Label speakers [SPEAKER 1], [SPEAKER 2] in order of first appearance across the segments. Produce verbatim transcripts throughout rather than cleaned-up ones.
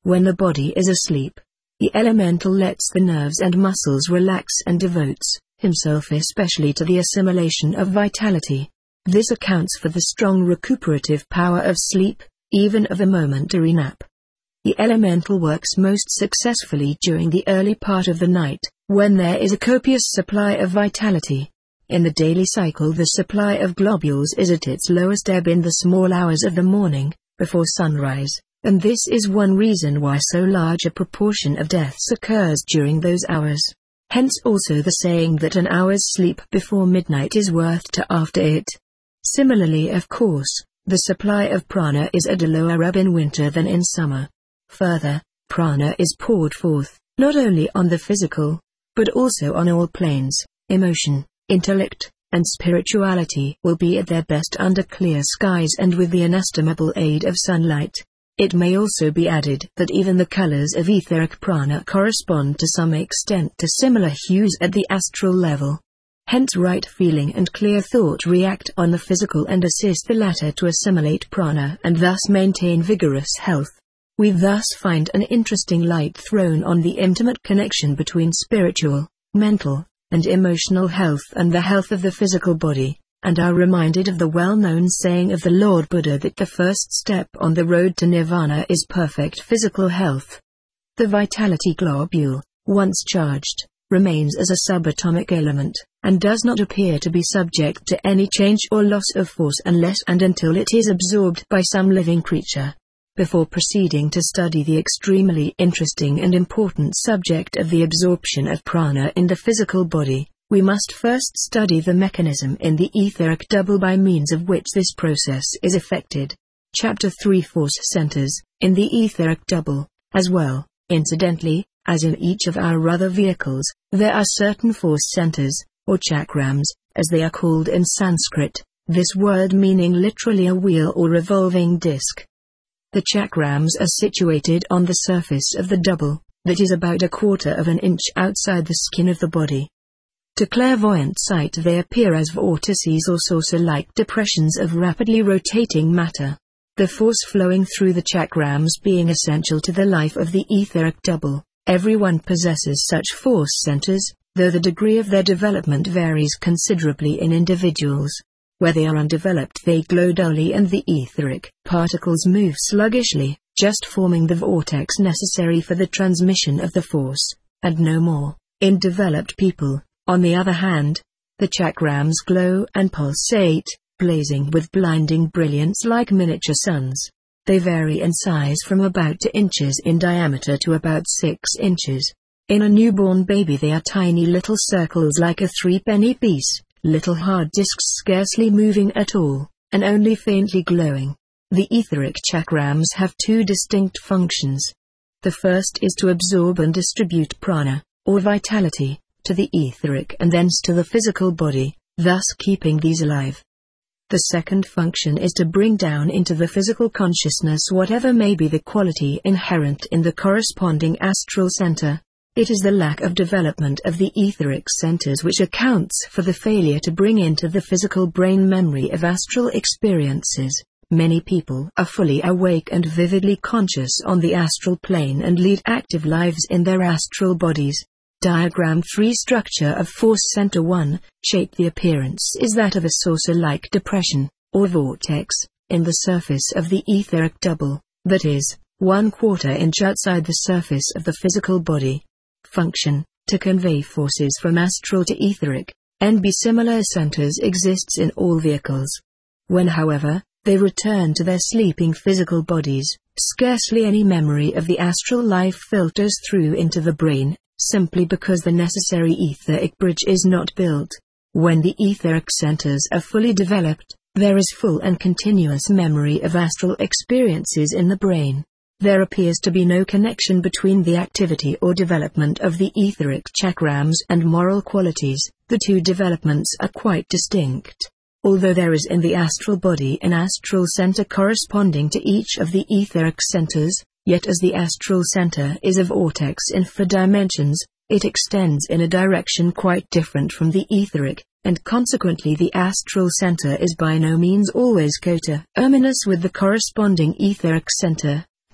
[SPEAKER 1] When the body is asleep, the elemental lets the nerves and muscles relax and devotes himself especially to the assimilation of vitality. This accounts for the strong recuperative power of sleep, even of a momentary nap. The elemental works most successfully during the early part of the night, when there is a copious supply of vitality. In the daily cycle, the supply of globules is at its lowest ebb in the small hours of the morning, before sunrise, and this is one reason why so large a proportion of deaths occurs during those hours. Hence also the saying that an hour's sleep before midnight is worth two after it. Similarly, of course, the supply of prana is at a lower ebb in winter than in summer. Further, prana is poured forth, not only on the physical, but also on all planes. Emotion, intellect, and spirituality will be at their best under clear skies and with the inestimable aid of sunlight. It may also be added that even the colors of etheric prana correspond to some extent to similar hues at the astral level. Hence right feeling and clear thought react on the physical and assist the latter to assimilate prana and thus maintain vigorous health. We thus find an interesting light thrown on the intimate connection between spiritual, mental, and emotional health and the health of the physical body, and are reminded of the well-known saying of the Lord Buddha that the first step on the road to nirvana is perfect physical health. The vitality globule, once charged, remains as a subatomic element, and does not appear to be subject to any change or loss of force unless and until it is absorbed by some living creature. Before proceeding to study the extremely interesting and important subject of the absorption of prana in the physical body, we must first study the mechanism in the etheric double by means of which this process is effected. Chapter three Force Centers, in the etheric double, as well, incidentally, as in each of our other vehicles, there are certain force centers, or chakrams, as they are called in Sanskrit, this word meaning literally a wheel or revolving disc. The chakrams are situated on the surface of the double, that is about a quarter of an inch outside the skin of the body. To clairvoyant sight they appear as vortices or saucer-like depressions of rapidly rotating matter. The force flowing through the chakrams being essential to the life of the etheric double, everyone possesses such force centers, though the degree of their development varies considerably in individuals. Where they are undeveloped they glow dully and the etheric particles move sluggishly, just forming the vortex necessary for the transmission of the force, and no more. In developed people, on the other hand, the chakrams glow and pulsate, blazing with blinding brilliance like miniature suns. They vary in size from about two inches in diameter to about six inches. In a newborn baby they are tiny little circles like a three-penny piece. Little hard discs scarcely moving at all, and only faintly glowing. The etheric chakrams have two distinct functions. The first is to absorb and distribute prana, or vitality, to the etheric and thence to the physical body, thus keeping these alive. The second function is to bring down into the physical consciousness whatever may be the quality inherent in the corresponding astral center. It is the lack of development of the etheric centers which accounts for the failure to bring into the physical brain memory of astral experiences. Many people are fully awake and vividly conscious on the astral plane and lead active lives in their astral bodies. Diagram three Structure of Force Center one, shape. The appearance is that of a saucer-like depression, or vortex, in the surface of the etheric double, that is, one quarter inch outside the surface of the physical body. Function, to convey forces from astral to etheric, and be similar centers exists in all vehicles. When however, they return to their sleeping physical bodies, scarcely any memory of the astral life filters through into the brain, simply because the necessary etheric bridge is not built. When the etheric centers are fully developed, there is full and continuous memory of astral experiences in the brain. There appears to be no connection between the activity or development of the etheric chakrams and moral qualities. The two developments are quite distinct. Although there is in the astral body an astral center corresponding to each of the etheric centers, yet as the astral center is a vortex in four dimensions, it extends in a direction quite different from the etheric, and consequently the astral center is by no means always coterminous with the corresponding etheric center.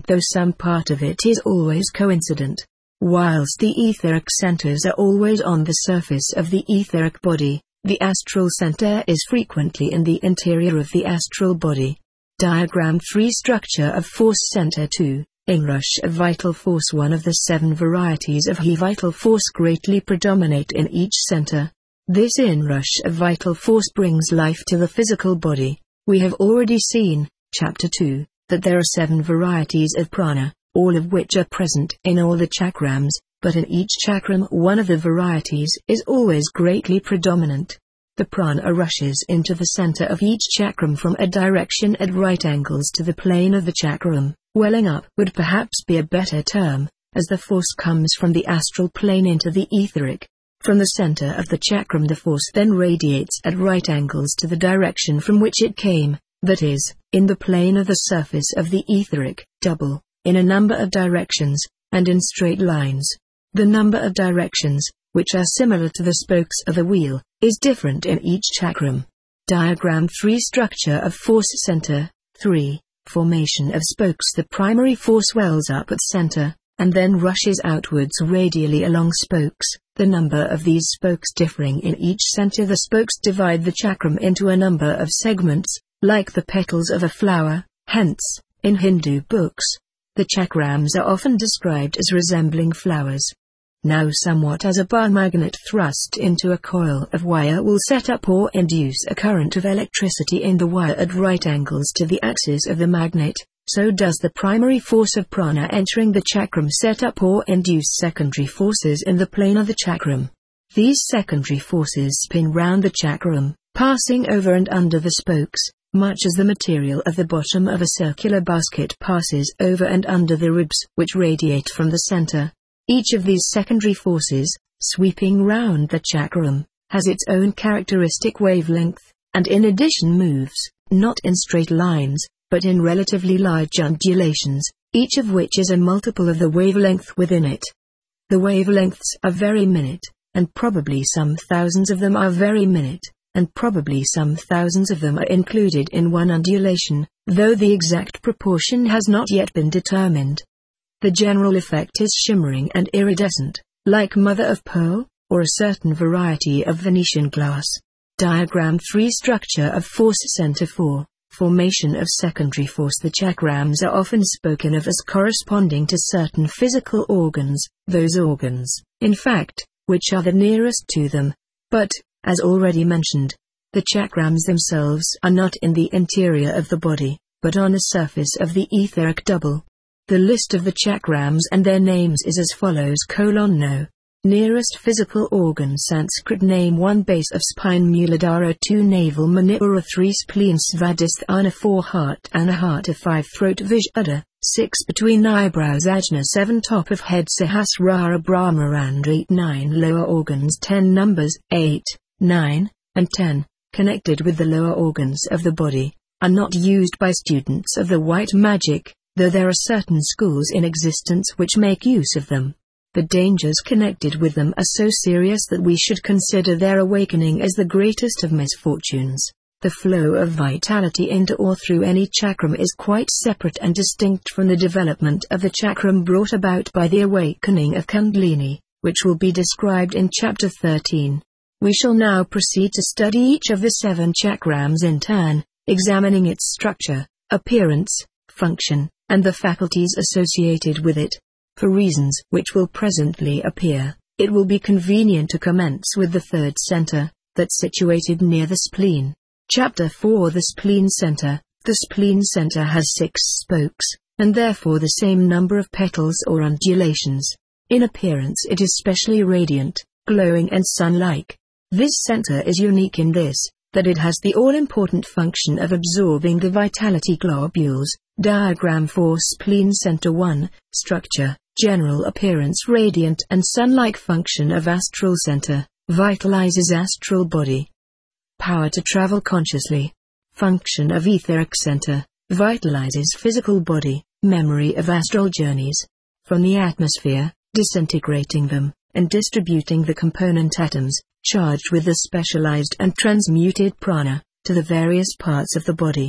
[SPEAKER 1] though some part of it is always coincident. Whilst the etheric centers are always on the surface of the etheric body, the astral center is frequently in the interior of the astral body. Diagram three Structure of Force Center two. Inrush of vital force. One of the seven varieties of He vital force greatly predominate in each center. This inrush of vital force brings life to the physical body. We have already seen, Chapter two, that there are seven varieties of prana, all of which are present in all the chakrams, but in each chakram one of the varieties is always greatly predominant. The prana rushes into the center of each chakram from a direction at right angles to the plane of the chakram. Welling up would perhaps be a better term, as the force comes from the astral plane into the etheric. From the center of the chakram the force then radiates at right angles to the direction from which it came, that is, in the plane of the surface of the etheric, double, in a number of directions, and in straight lines. The number of directions, which are similar to the spokes of a wheel, is different in each chakram. Diagram three Structure of Force Center three. Formation of spokes. The primary force wells up at center, and then rushes outwards radially along spokes, the number of these spokes differing in each center. The spokes divide the chakram into a number of segments, like the petals of a flower. Hence, in Hindu books, the chakrams are often described as resembling flowers. Now somewhat as a bar magnet thrust into a coil of wire will set up or induce a current of electricity in the wire at right angles to the axis of the magnet, so does the primary force of prana entering the chakram set up or induce secondary forces in the plane of the chakram. These secondary forces spin round the chakram, passing over and under the spokes, much as the material of the bottom of a circular basket passes over and under the ribs which radiate from the center. Each of these secondary forces, sweeping round the chakram, has its own characteristic wavelength, and in addition moves, not in straight lines, but in relatively large undulations, each of which is a multiple of the wavelength within it. The wavelengths are very minute, and probably some thousands of them are very minute, and probably some thousands of them are included in one undulation, though the exact proportion has not yet been determined. The general effect is shimmering and iridescent, like mother of pearl, or a certain variety of Venetian glass. Diagram three Structure of Force Center four. Formation of secondary force. The chakrams are often spoken of as corresponding to certain physical organs, those organs, in fact, which are the nearest to them. But, as already mentioned, the chakrams themselves are not in the interior of the body, but on the surface of the etheric double. The list of the chakrams and their names is as follows: colon no. Nearest physical organ. Sanskrit name one. Base of spine Muladhara two. Navel Manipura three. Spleen Svadhisthana four. Heart Anahata five. Throat Vishuddha six. Between eyebrows Ajna seven. Top of head Sahasrara Brahmarand eight. nine. Lower organs ten. Numbers eight, nine, and ten, connected with the lower organs of the body, are not used by students of the white magic, though there are certain schools in existence which make use of them. The dangers connected with them are so serious that we should consider their awakening as the greatest of misfortunes. The flow of vitality into or through any chakram is quite separate and distinct from the development of the chakram brought about by the awakening of Kundalini, which will be described in Chapter thirteen. We shall now proceed to study each of the seven chakrams in turn, examining its structure, appearance, function, and the faculties associated with it. For reasons which will presently appear, it will be convenient to commence with the third center, that's situated near the spleen. Chapter four. The spleen center. The spleen center has six spokes, and therefore the same number of petals or undulations. In appearance it is specially radiant, glowing and sun-like. This center is unique in this, that it has the all-important function of absorbing the vitality globules. Diagram four. Spleen center one. Structure, general appearance radiant and sun-like. Function of astral center, vitalizes astral body. Power to travel consciously. Function of etheric center, vitalizes physical body, memory of astral journeys. From the atmosphere, disintegrating them, and distributing the component atoms, charged with the specialized and transmuted prana, to the various parts of the body.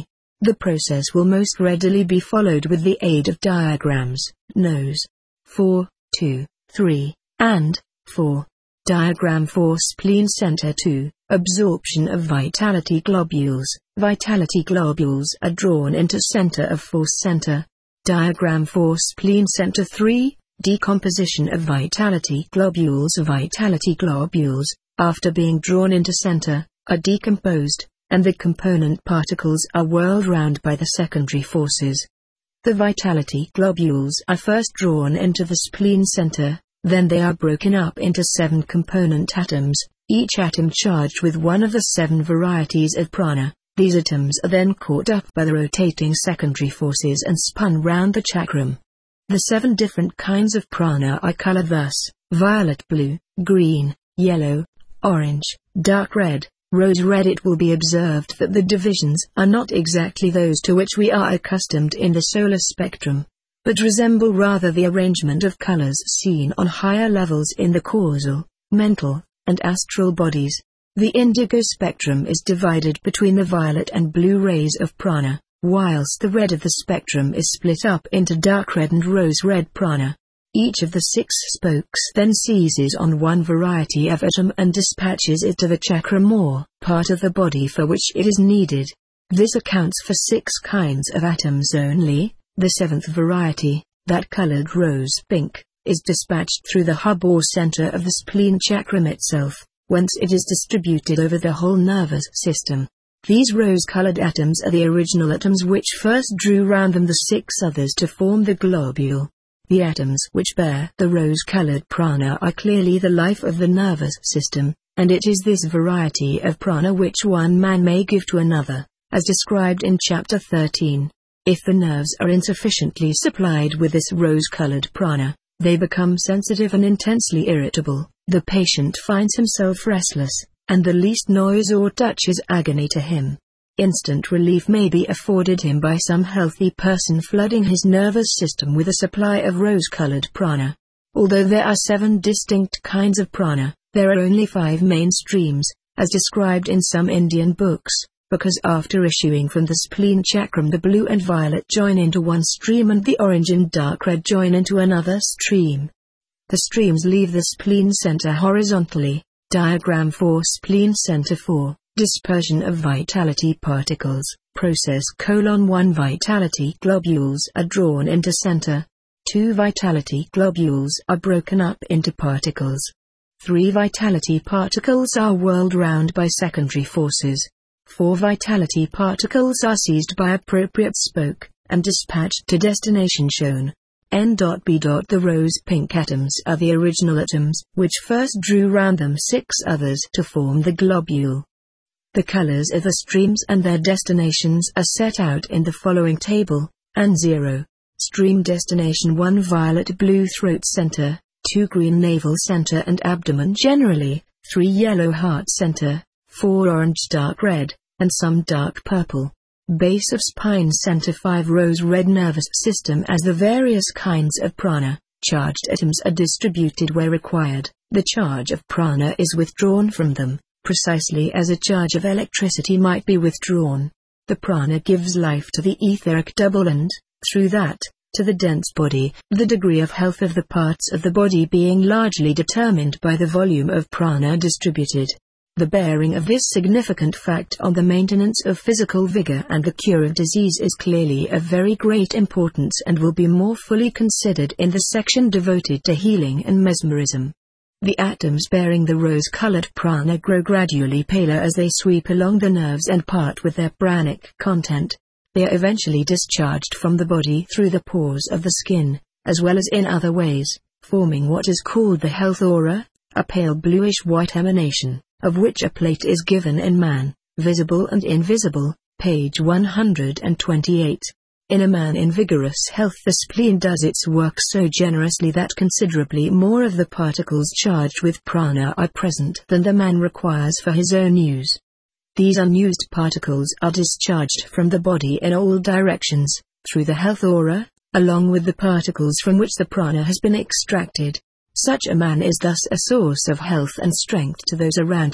[SPEAKER 1] The process will most readily be followed with the aid of diagrams, Nos. four, two, three, and four. Diagram four Spleen Center two, Absorption of vitality globules. Vitality globules are drawn into center of force center. Diagram four Spleen Center three, Decomposition of vitality globules. Vitality globules, after being drawn into center, are decomposed, and the component particles are whirled round by the secondary forces. The vitality globules are first drawn into the spleen center, then they are broken up into seven component atoms, each atom charged with one of the seven varieties of prana. These atoms are then caught up by the rotating secondary forces and spun round the chakram. The seven different kinds of prana are colored thus: violet, blue, green, yellow, orange, dark red, rose red. It will be observed that the divisions are not exactly those to which we are accustomed in the solar spectrum, but resemble rather the arrangement of colors seen on higher levels in the causal, mental, and astral bodies. The indigo spectrum is divided between the violet and blue rays of prana, whilst the red of the spectrum is split up into dark red and rose red prana. Each of the six spokes then seizes on one variety of atom and dispatches it to the chakram, or part of the body for which it is needed. This accounts for six kinds of atoms only. The seventh variety, that colored rose pink, is dispatched through the hub or center of the spleen chakram itself, whence it is distributed over the whole nervous system. These rose-colored atoms are the original atoms which first drew round them the six others to form the globule. The atoms which bear the rose-colored prana are clearly the life of the nervous system, and it is this variety of prana which one man may give to another, as described in chapter thirteen. If the nerves are insufficiently supplied with this rose-colored prana, they become sensitive and intensely irritable. The patient finds himself restless, and the least noise or touch is agony to him. Instant relief may be afforded him by some healthy person flooding his nervous system with a supply of rose-colored prana. Although there are seven distinct kinds of prana, there are only five main streams, as described in some Indian books, because after issuing from the spleen chakram the blue and violet join into one stream and the orange and dark red join into another stream. The streams leave the spleen center horizontally. Diagram four Spleen Center four, Dispersion of vitality particles. Process colon one Vitality globules are drawn into center. two Vitality globules are broken up into particles. three Vitality particles are whirled round by secondary forces. four Vitality particles are seized by appropriate spoke, and dispatched to destination shown. N B The rose-pink atoms are the original atoms, which first drew round them six others to form the globule. The colors of the streams and their destinations are set out in the following table. N zero. Stream destination one Violet blue throat center, two green navel center and abdomen generally, three yellow heart center, four orange dark red, and some dark purple. Base of spine center five rose red nervous system. As the various kinds of prana, charged atoms are distributed where required, the charge of prana is withdrawn from them, precisely as a charge of electricity might be withdrawn. The prana gives life to the etheric double and, through that, to the dense body, the degree of health of the parts of the body being largely determined by the volume of prana distributed. The bearing of this significant fact on the maintenance of physical vigor and the cure of disease is clearly of very great importance and will be more fully considered in the section devoted to healing and mesmerism. The atoms bearing the rose-colored prana grow gradually paler as they sweep along the nerves and part with their pranic content. They are eventually discharged from the body through the pores of the skin, as well as in other ways, forming what is called the health aura, a pale bluish-white emanation, of which a plate is given in Man, Visible and Invisible, page one hundred twenty-eight. In a man in vigorous health the spleen does its work so generously that considerably more of the particles charged with prana are present than the man requires for his own use. These unused particles are discharged from the body in all directions, through the health aura, along with the particles from which the prana has been extracted. Such a man is thus a source of health and strength to those around him,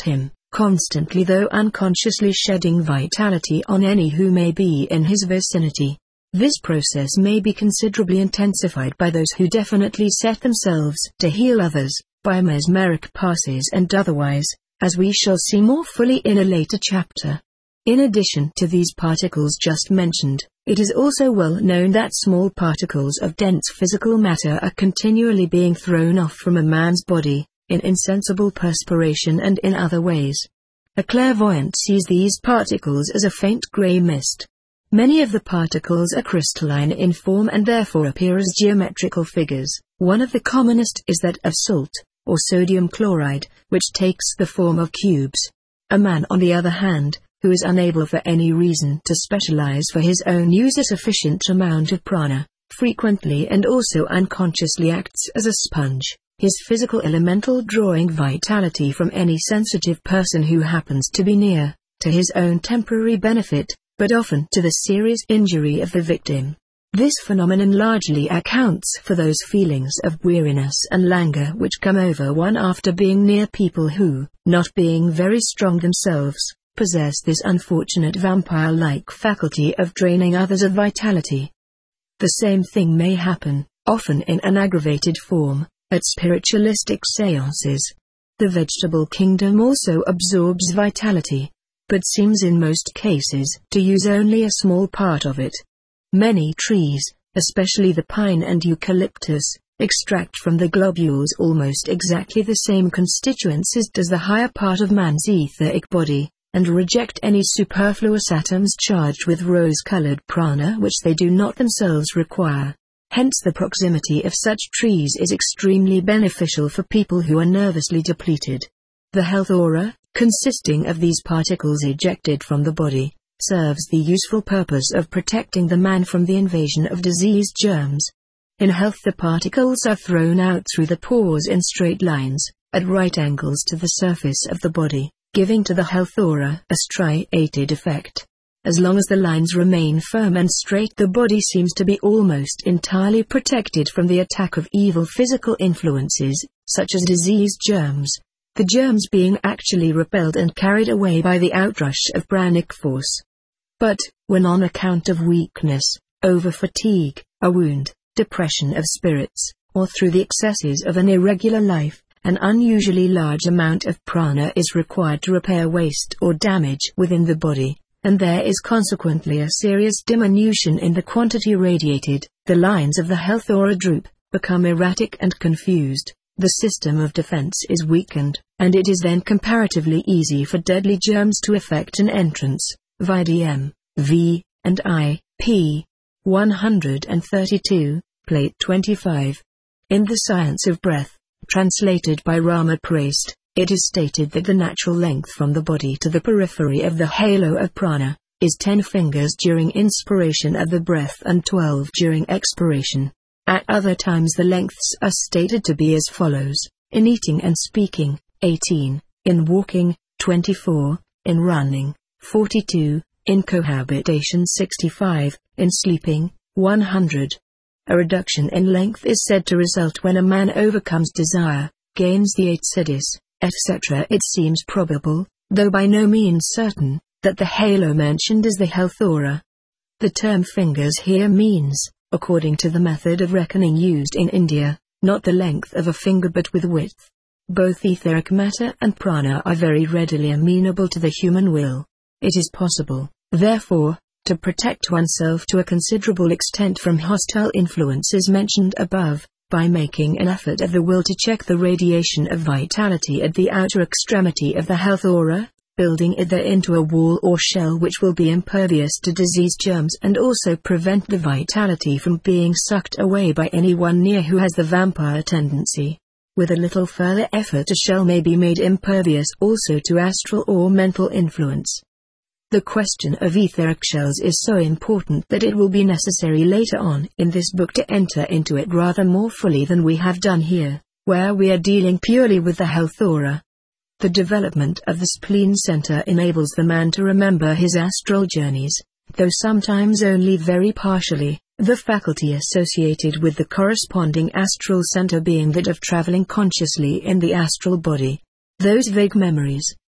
[SPEAKER 1] constantly though unconsciously shedding vitality on any who may be in his vicinity. This process may be considerably intensified by those who definitely set themselves to heal others, by mesmeric passes and otherwise, as we shall see more fully in a later chapter. In addition to these particles just mentioned, it is also well known that small particles of dense physical matter are continually being thrown off from a man's body, in insensible perspiration and in other ways. A clairvoyant sees these particles as a faint grey mist. Many of the particles are crystalline in form and therefore appear as geometrical figures. One of the commonest is that of salt, or sodium chloride, which takes the form of cubes. A man, on the other hand, who is unable for any reason to specialize for his own use a sufficient amount of prana, frequently and also unconsciously acts as a sponge, his physical elemental drawing vitality from any sensitive person who happens to be near, to his own temporary benefit, but often to the serious injury of the victim. This phenomenon largely accounts for those feelings of weariness and languor which come over one after being near people who, not being very strong themselves, possess this unfortunate vampire-like faculty of draining others of vitality. The same thing may happen, often in an aggravated form, at spiritualistic seances. The vegetable kingdom also absorbs vitality, but seems in most cases to use only a small part of it. Many trees, especially the pine and eucalyptus, extract from the globules almost exactly the same constituents as does the higher part of man's etheric body, and reject any superfluous atoms charged with rose-colored prana which they do not themselves require. Hence the proximity of such trees is extremely beneficial for people who are nervously depleted. The health aura, consisting of these particles ejected from the body, serves the useful purpose of protecting the man from the invasion of disease germs. In health the particles are thrown out through the pores in straight lines, at right angles to the surface of the body, giving to the health aura a striated effect. As long as the lines remain firm and straight, the body seems to be almost entirely protected from the attack of evil physical influences, such as disease germs, the germs being actually repelled and carried away by the outrush of pranic force. But, when on account of weakness, over-fatigue, a wound, depression of spirits, or through the excesses of an irregular life, an unusually large amount of prana is required to repair waste or damage within the body, and there is consequently a serious diminution in the quantity radiated, the lines of the health aura droop, become erratic and confused, the system of defense is weakened, and it is then comparatively easy for deadly germs to effect an entrance. V D M, V, and I, p. one hundred thirty-two, plate twenty-five. In The Science of Breath, translated by Rama Priest, it is stated that the natural length from the body to the periphery of the halo of prana is ten fingers during inspiration of the breath and twelve during expiration. At other times the lengths are stated to be as follows: in eating and speaking, eighteen, in walking, twenty-four, in running, forty-two, in cohabitation sixty-five, in sleeping, one hundred. A reduction in length is said to result when a man overcomes desire, gains the eight siddhis, et cetera. It seems probable, though by no means certain, that the halo mentioned is the health aura. The term fingers here means, according to the method of reckoning used in India, not the length of a finger but with width. Both etheric matter and prana are very readily amenable to the human will. It is possible, therefore, to protect oneself to a considerable extent from hostile influences mentioned above, by making an effort of the will to check the radiation of vitality at the outer extremity of the health aura, building it there into a wall or shell which will be impervious to disease germs and also prevent the vitality from being sucked away by anyone near who has the vampire tendency. With a little further effort a shell may be made impervious also to astral or mental influence. The question of etheric shells is so important that it will be necessary later on in this book to enter into it rather more fully than we have done here, where we are dealing purely with the health aura. The development of the spleen center enables the man to remember his astral journeys, though sometimes only very partially, the faculty associated with the corresponding astral center being that of traveling consciously in the astral body. Those vague memories,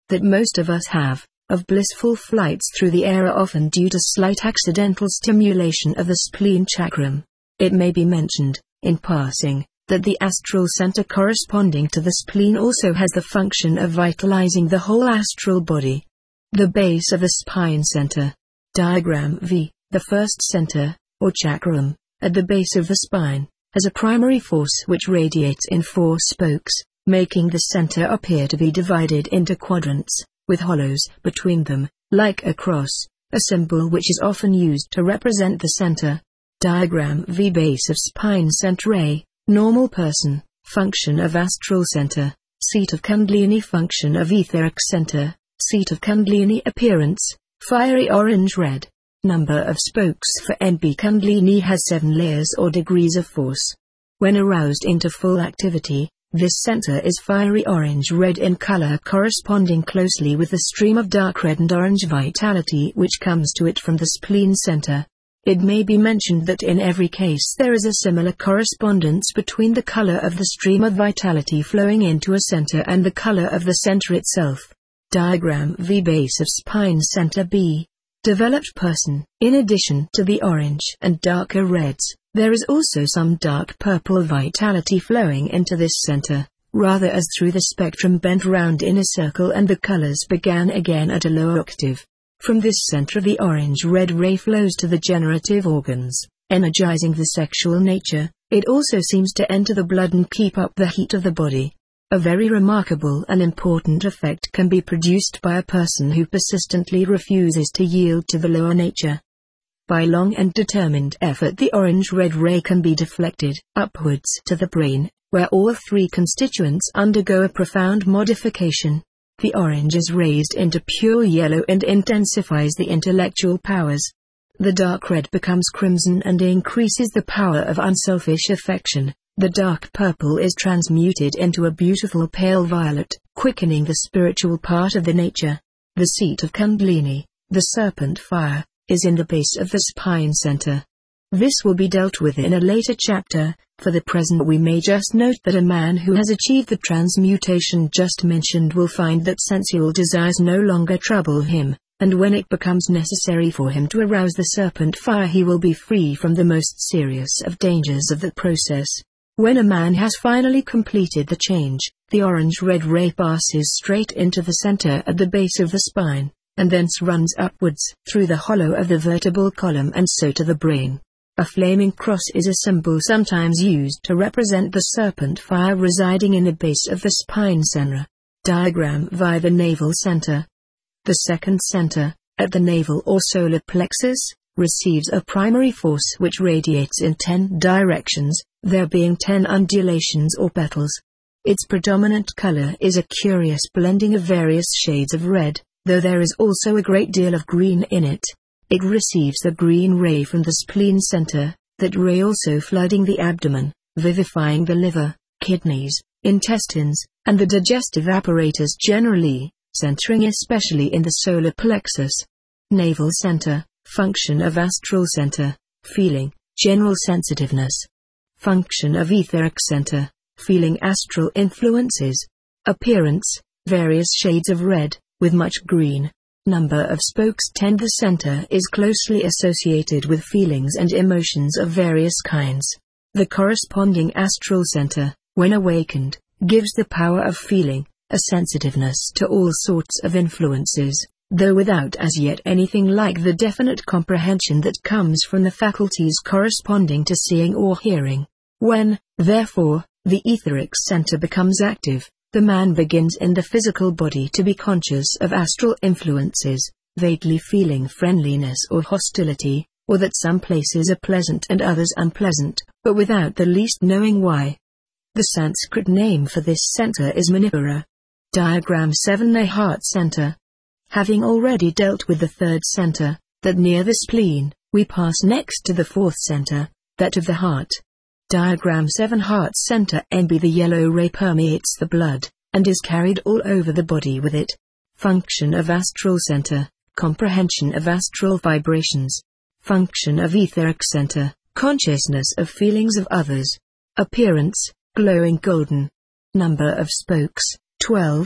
[SPEAKER 1] that most of us have, of blissful flights through the air are often due to slight accidental stimulation of the spleen chakram. It may be mentioned, in passing, that the astral center corresponding to the spleen also has the function of vitalizing the whole astral body. The base of the spine center. Diagram V. The first center, or chakram, at the base of the spine, has a primary force which radiates in four spokes, making the center appear to be divided into quadrants, with hollows between them, like a cross, a symbol which is often used to represent the center. Diagram V. Base of spine center A, normal person, function of astral center, seat of Kundalini, function of etheric center, seat of Kundalini, appearance, fiery orange-red. Number of spokes for N B. Kundalini has seven layers or degrees of force. When aroused into full activity, this center is fiery orange-red in color, corresponding closely with the stream of dark red and orange vitality which comes to it from the spleen center. It may be mentioned that in every case there is a similar correspondence between the color of the stream of vitality flowing into a center and the color of the center itself. Diagram V. Base of spine center B. Developed person. In addition to the orange and darker reds, there is also some dark purple vitality flowing into this center, rather as through the spectrum bent round in a circle, and the colors began again at a lower octave. From this center the orange-red ray flows to the generative organs, energizing the sexual nature. It also seems to enter the blood and keep up the heat of the body. A very remarkable and important effect can be produced by a person who persistently refuses to yield to the lower nature. By long and determined effort the orange-red ray can be deflected upwards to the brain, where all three constituents undergo a profound modification. The orange is raised into pure yellow and intensifies the intellectual powers. The dark red becomes crimson and increases the power of unselfish affection. The dark purple is transmuted into a beautiful pale violet, quickening the spiritual part of the nature. The seat of Kundalini, the serpent fire, is in the base of the spine center. This will be dealt with in a later chapter. For the present we may just note that a man who has achieved the transmutation just mentioned will find that sensual desires no longer trouble him, and when it becomes necessary for him to arouse the serpent fire he will be free from the most serious of dangers of the process. When a man has finally completed the change, the orange-red ray passes straight into the center at the base of the spine, and thence runs upwards through the hollow of the vertebral column and so to the brain. A flaming cross is a symbol sometimes used to represent the serpent fire residing in the base of the spine center. Diagram via the navel center. The second center, at the navel or solar plexus, receives a primary force which radiates in ten directions, there being ten undulations or petals. Its predominant color is a curious blending of various shades of red, though there is also a great deal of green in it. It receives the green ray from the spleen center, that ray also flooding the abdomen, vivifying the liver, kidneys, intestines, and the digestive apparatus generally, centering especially in the solar plexus. Navel center, function of astral center, feeling, general sensitiveness. Function of etheric center, feeling astral influences. Appearance, various shades of red, with much green. Number of spokes ten. The center is closely associated with feelings and emotions of various kinds. The corresponding astral center, when awakened, gives the power of feeling, a sensitiveness to all sorts of influences, though without as yet anything like the definite comprehension that comes from the faculties corresponding to seeing or hearing. When, therefore, the etheric center becomes active, the man begins in the physical body to be conscious of astral influences, vaguely feeling friendliness or hostility, or that some places are pleasant and others unpleasant, but without the least knowing why. The Sanskrit name for this center is Manipura. Diagram seven. The heart center. Having already dealt with the third center, that near the spleen, we pass next to the fourth center, that of the heart. Diagram seven. Heart center N B. The yellow ray permeates the blood, and is carried all over the body with it. Function of astral center, comprehension of astral vibrations. Function of etheric center, consciousness of feelings of others. Appearance, glowing golden. Number of spokes, twelve.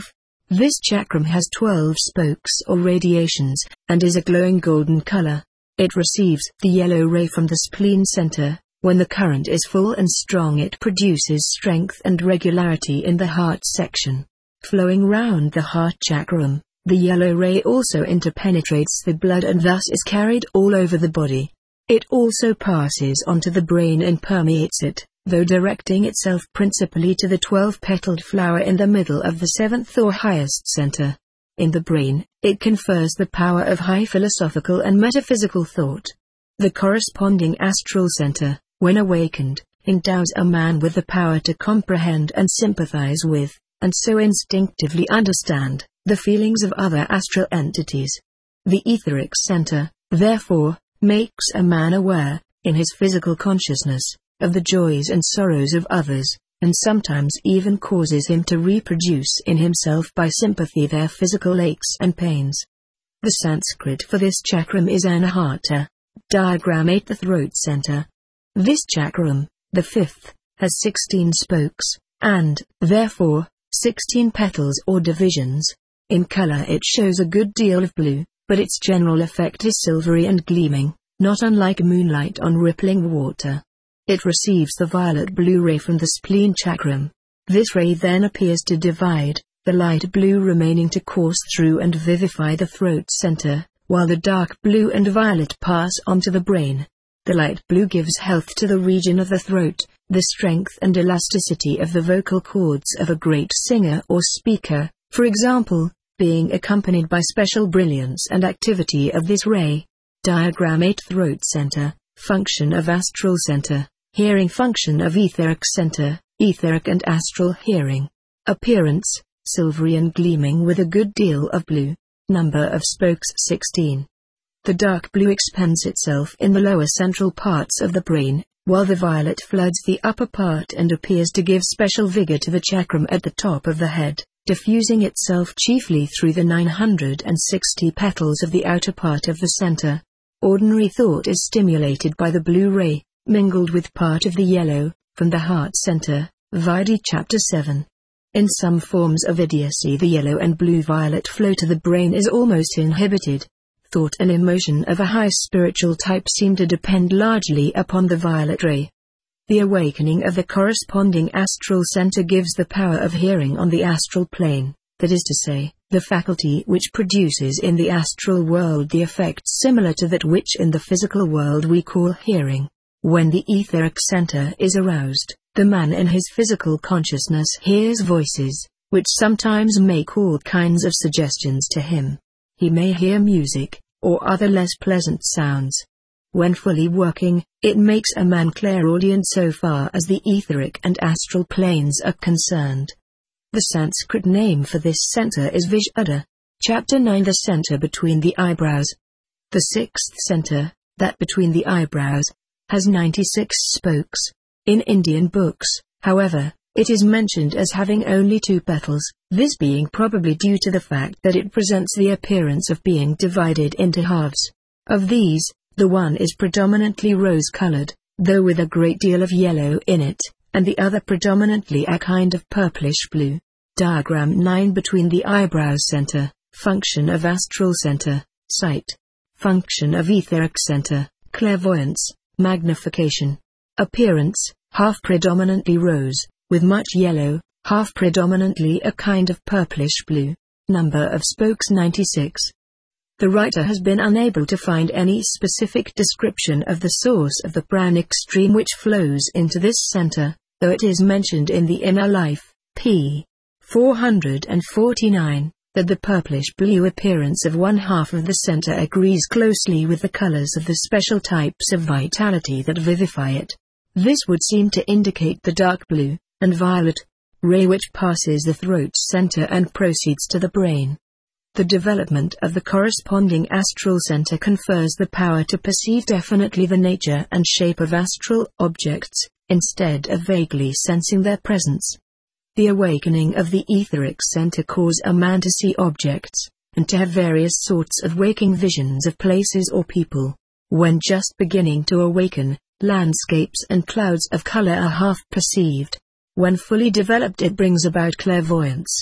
[SPEAKER 1] This chakram has twelve spokes or radiations, and is a glowing golden color. It receives the yellow ray from the spleen center. When the current is full and strong, it produces strength and regularity in the heart section. Flowing round the heart chakram, the yellow ray also interpenetrates the blood and thus is carried all over the body. It also passes onto the brain and permeates it, though directing itself principally to the twelve-petaled flower in the middle of the seventh or highest center. In the brain, it confers the power of high philosophical and metaphysical thought. The corresponding astral center, when awakened, endows a man with the power to comprehend and sympathize with, and so instinctively understand, the feelings of other astral entities. The etheric center, therefore, makes a man aware, in his physical consciousness, of the joys and sorrows of others, and sometimes even causes him to reproduce in himself by sympathy their physical aches and pains. The Sanskrit for this chakram is Anahata. Diagram eight. The throat center. This chakram, the fifth, has sixteen spokes, and, therefore, sixteen petals or divisions. In color it shows a good deal of blue, but its general effect is silvery and gleaming, not unlike moonlight on rippling water. It receives the violet-blue ray from the spleen chakram. This ray then appears to divide, the light blue remaining to course through and vivify the throat center, while the dark blue and violet pass on to the brain. The light blue gives health to the region of the throat, the strength and elasticity of the vocal cords of a great singer or speaker, for example, being accompanied by special brilliance and activity of this ray. Diagram eight. Throat center, function of astral center, hearing function of etheric center, etheric and astral hearing. Appearance, silvery and gleaming with a good deal of blue. Number of spokes sixteen. The dark blue expends itself in the lower central parts of the brain, while the violet floods the upper part and appears to give special vigor to the chakram at the top of the head, diffusing itself chiefly through the nine hundred sixty petals of the outer part of the center. Ordinary thought is stimulated by the blue ray, mingled with part of the yellow, from the heart center, Vidi chapter seven. In some forms of idiocy the yellow and blue-violet flow to the brain is almost inhibited. Thought and emotion of a high spiritual type seem to depend largely upon the violet ray. The awakening of the corresponding astral center gives the power of hearing on the astral plane, that is to say, the faculty which produces in the astral world the effects similar to that which in the physical world we call hearing. When the etheric center is aroused, the man in his physical consciousness hears voices, which sometimes make all kinds of suggestions to him. He may hear music, or other less pleasant sounds. When fully working, it makes a man clairaudient so far as the etheric and astral planes are concerned. The Sanskrit name for this center is Vishuddha. Chapter nine. The center between the eyebrows. The sixth center, that between the eyebrows, has ninety-six spokes. In Indian books, however, it is mentioned as having only two petals, this being probably due to the fact that it presents the appearance of being divided into halves. Of these, the one is predominantly rose-colored, though with a great deal of yellow in it, and the other predominantly a kind of purplish blue. Diagram nine. Between the eyebrows center, function of astral center, sight. Function of etheric center, clairvoyance, magnification. Appearance, half predominantly rose, with much yellow, half predominantly a kind of purplish blue. Number of spokes ninety-six. The writer has been unable to find any specific description of the source of the pranic stream which flows into this center, though it is mentioned in the Inner Life, p. four hundred forty-nine, that the purplish-blue appearance of one half of the center agrees closely with the colors of the special types of vitality that vivify it. This would seem to indicate the dark blue and violet ray which passes the throat center and proceeds to the brain. The development of the corresponding astral center confers the power to perceive definitely the nature and shape of astral objects, instead of vaguely sensing their presence. The awakening of the etheric center causes a man to see objects, and to have various sorts of waking visions of places or people. When just beginning to awaken, landscapes and clouds of color are half perceived. When fully developed it brings about clairvoyance.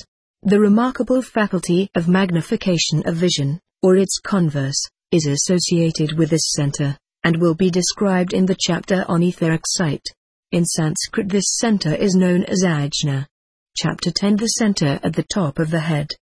[SPEAKER 1] The remarkable faculty of magnification of vision, or its converse, is associated with this center, and will be described in the chapter on etheric sight. In Sanskrit this center is known as Ajna. Chapter ten The center at the top of the head.